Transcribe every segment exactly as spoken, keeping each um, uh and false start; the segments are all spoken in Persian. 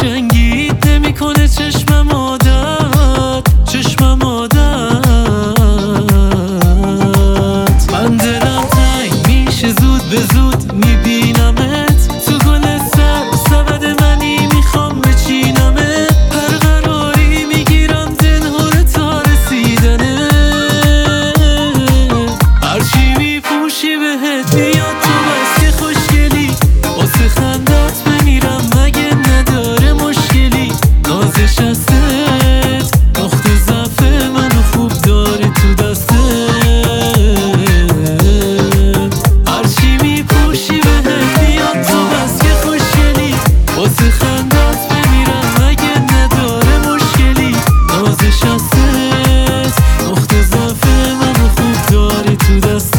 قشنگیت نمیکنه چشمم عادت، چشمم عادت. من دلم تنگ میشه زود به زود میبینمت تو گل سر سبد منی میخوام بچینمت. هر قراری میگیرم دلهوره تا رسیدنه، هرچی میپوشی بهت میاد تو بس که خوشگلی. واسه خندت بمیرم مگه نداره مشکلی. نازش هستت نقطه ضعف منو خوب داره تو دستت. هرچی میپوشی بهت میاد تو بس که خوشگلی. واسه خندت بمیرم مگه نداره مشکلی. نازش هستت نقطه ضعف منو خوب داره تو دستت.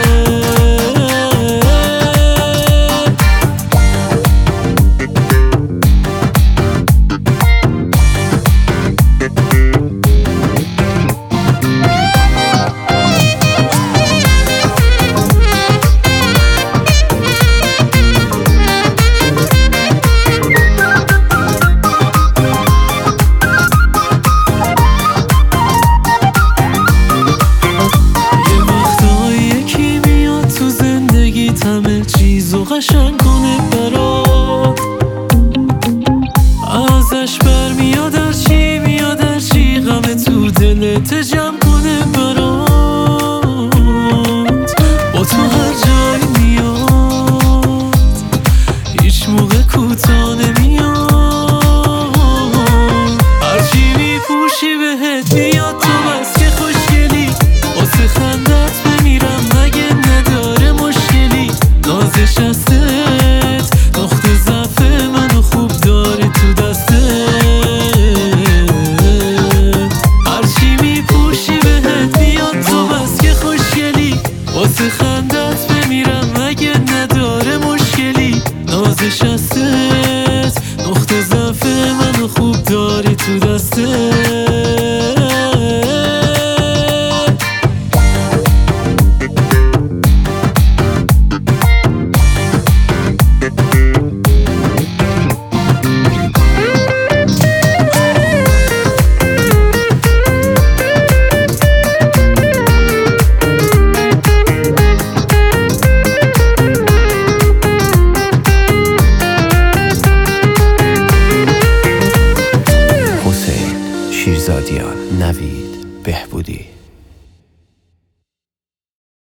همه چیزو قشنگ کنه برات، ازش برمیاد هرچی میاد هرچی غم تو دلت جمع کنه برات. با تو هر جایی میاد هیچ موقع کوتاه نمیاد. هرچی میپوشی بهت میاد تو بس که خوشگلی. واسه خندت بمیرم مگه نداره مشکلی. نازش هستت نقطه ضعف منو خوب داره تو دستت. هرچی میپوشی بهت میاد تو بس که خوشگلی. واسه خندت بمیرم مگه نداره مشکلی. نازش هستت نقطه ضعف منو خوب داره تو دستت. شیرزادیان، نوید بهبودی.